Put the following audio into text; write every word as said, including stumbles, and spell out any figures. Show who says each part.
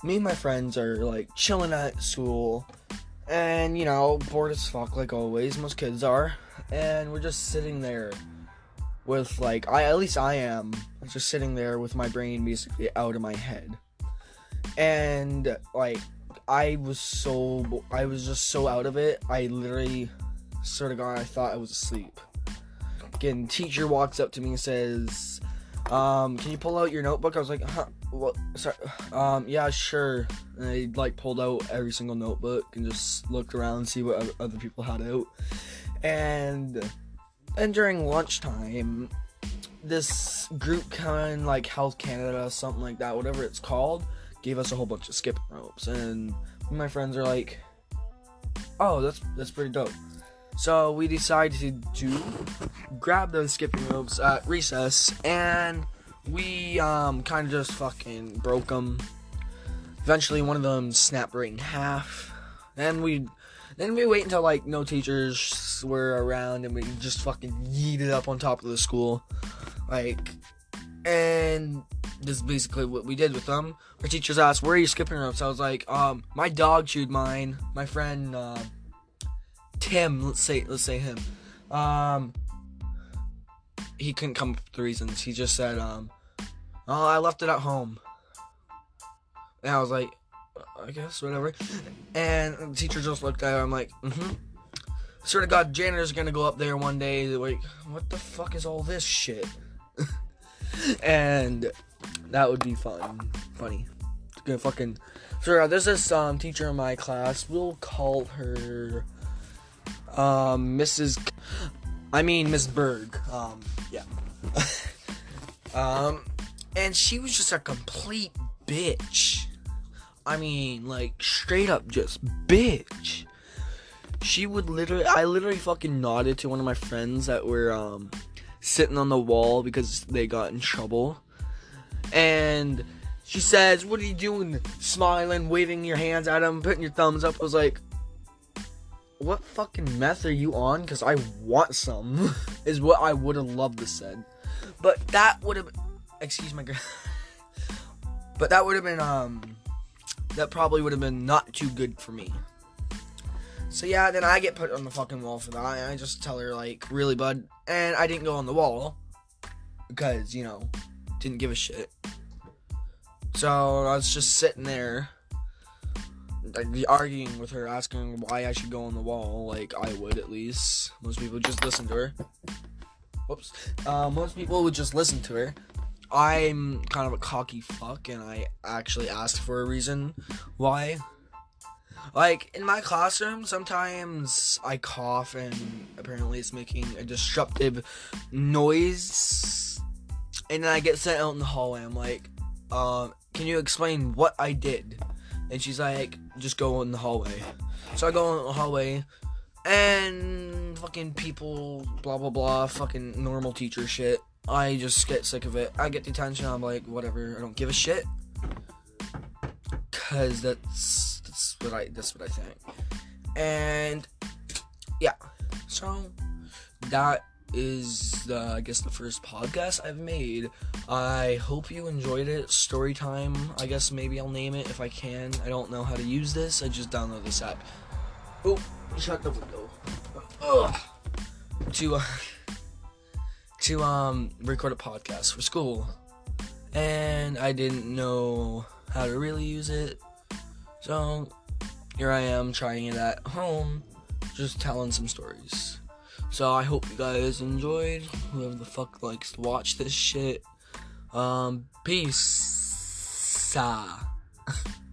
Speaker 1: me and my friends are like chilling at school, and you know, bored as fuck like always, most kids are, and we're just sitting there with like, I at least I am, just sitting there with my brain basically out of my head, and like, I was so, I was just so out of it, I literally, swear to God, I thought I was asleep. Again, teacher walks up to me and says, um, can you pull out your notebook? I was like, huh, what, sorry, um, yeah, sure, and I, like, pulled out every single notebook and just looked around and see what other people had out, and, and during lunchtime, this group kind of, like, Health Canada, something like that, whatever it's called, gave us a whole bunch of skipping ropes, and my friends are like, oh, that's, that's pretty dope. So we decided to grab those skipping ropes at recess, and we um, kind of just fucking broke them. Eventually, one of them snapped right in half. Then we, then we wait until like no teachers were around, and we just fucking yeeted up on top of the school, like. And this is basically what we did with them. Our teachers asked, "Where are your skipping ropes?" I was like, "Um, my dog chewed mine. My friend." Uh, Tim, let's say, let's say him, um, he couldn't come up with the reasons, he just said, um, oh, I left it at home, and I was like, I guess, whatever, and the teacher just looked at it, I'm like, mm-hmm, swear to God, janitor's gonna go up there one day, like, what the fuck is all this shit, and that would be fun, funny, it's gonna fucking, so there's this, um, teacher in my class, we'll call her, Um, Missus K- I mean, Miss Berg, um, yeah, um, and she was just a complete bitch, I mean, like, straight up just bitch, she would literally, I literally fucking nodded to one of my friends that were, um, sitting on the wall because they got in trouble, and she says, what are you doing, smiling, waving your hands at him, putting your thumbs up, I was like, what fucking meth are you on? Because I want some, is what I would have loved to said. But that would have, excuse my girl, but that would have been, um, that probably would have been not too good for me. So yeah, then I get put on the fucking wall for that, and I just tell her, like, really, bud, and I didn't go on the wall, because, you know, didn't give a shit. So I was just sitting there, like, arguing with her, asking why I should go on the wall, like I would at least. Most people just listen to her. Whoops. Uh, most people would just listen to her. I'm kind of a cocky fuck, and I actually asked for a reason why. Like, in my classroom, sometimes I cough, and apparently it's making a disruptive noise, and then I get sent out in the hallway. I'm like, um, can you explain what I did? And she's like, just go in the hallway. So I go in the hallway, and fucking people, blah, blah, blah, fucking normal teacher shit. I just get sick of it. I get detention, I'm like, whatever, I don't give a shit. Cause that's, that's what I, that's what I think. And, yeah. So, that is, the, I guess, the first podcast I've made. I hope you enjoyed it. Story time, I guess maybe I'll name it if I can. I don't know how to use this. I just downloaded this app. Oh, shut the window. Ugh. To, uh, to, um, record a podcast for school. And I didn't know how to really use it. So, here I am trying it at home, just telling some stories. So I hope you guys enjoyed. Whoever the fuck likes to watch this shit. Um, peace.